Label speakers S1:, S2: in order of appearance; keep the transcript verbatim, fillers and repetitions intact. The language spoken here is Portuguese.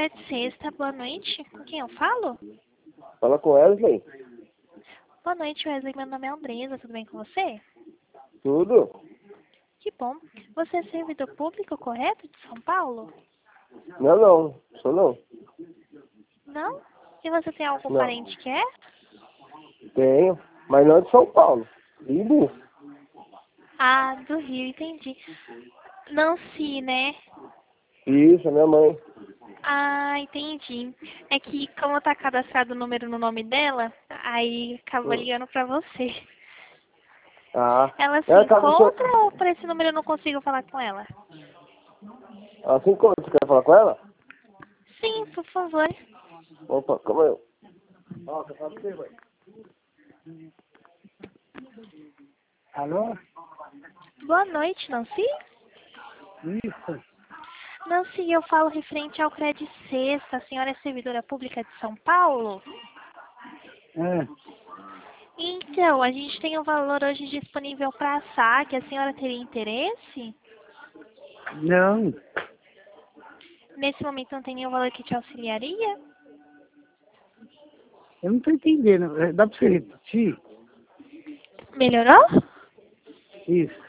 S1: Crédito Sexta, boa noite. Com quem eu falo?
S2: Fala com Wesley.
S1: Boa noite, Wesley. Meu nome é Andresa, tudo bem com você?
S2: Tudo?
S1: Que bom. Você é servidor público, correto, de São Paulo?
S2: Não, não. Sou não.
S1: Não? E você tem algum
S2: Não.
S1: parente que é?
S2: Tenho, mas não de São Paulo. Ibu.
S1: Ah, do Rio, entendi. Nancy, né?
S2: Isso, é minha mãe.
S1: Ah, entendi. É que como tá cadastrado o número no nome dela, aí acaba
S2: Hum.
S1: ligando pra você.
S2: Ah.
S1: Ela se
S2: É, caso você...
S1: encontra ou por esse número eu não consigo falar com ela?
S2: Assim como você quer falar com ela?
S1: Sim, por favor.
S2: Opa, calma aí. Ó, quer falar com você, mãe? Alô?
S1: Boa noite, Nancy.
S2: Isso.
S1: Nancy, eu falo referente ao Crédito Sexta. A senhora é servidora pública de São Paulo?
S2: É.
S1: Então, a gente tem um valor hoje disponível para saque. A senhora teria interesse?
S2: Não.
S1: Nesse momento não tem nenhum valor que te auxiliaria?
S2: Eu não tô entendendo. Dá pra você repetir?
S1: Melhorou?
S2: Isso.